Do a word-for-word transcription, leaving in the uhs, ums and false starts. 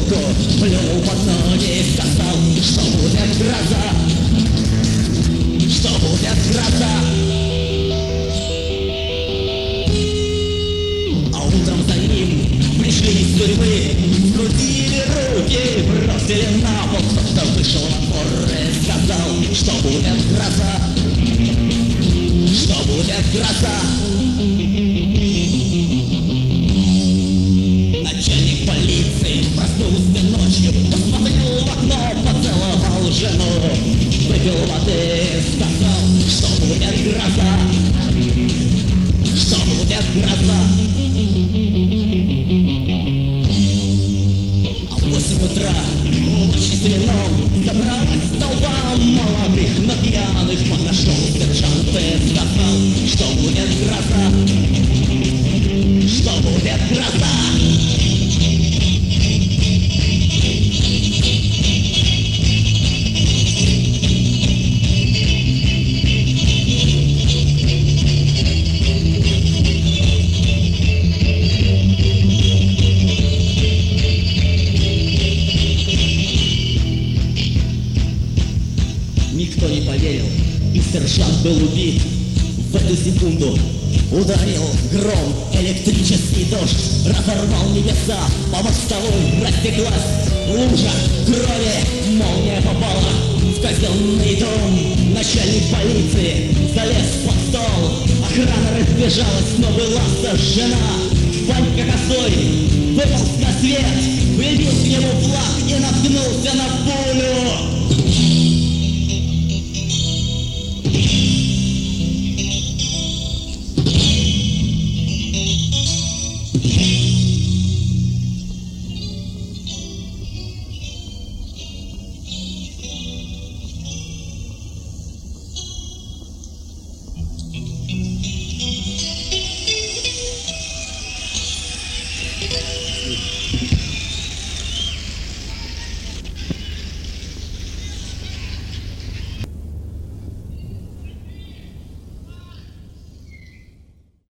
бутылку, плюнул под ноги, сказал, что будет гроза, что будет гроза. А утром за ним пришли из тюрьмы, скрутили руки, бросили на пол. Кто-то вышел на двор и сказал, что будет гроза, что будет гроза. Начальник полиции проснулся ночью, посмотрел в окно, поцеловал жену, выпил воды, сказал, что будет гроза, что будет гроза. А в восемь утра ночи с вином собралась толпа молодых, но пьяных. Подошел сержант и сказал, что будет гроза, что будет гроза. Никто не поверил, и сержант был убит. В эту секунду ударил гром, электрический дождь разорвал небеса, по мостовой растеклась лужа крови, молния попала в казенный дом. Начальник полиции залез под стол, охрана разбежалась, но была сожжена. Ванька косой выполз на свет, прибил к нему флаг и наткнулся на пулю.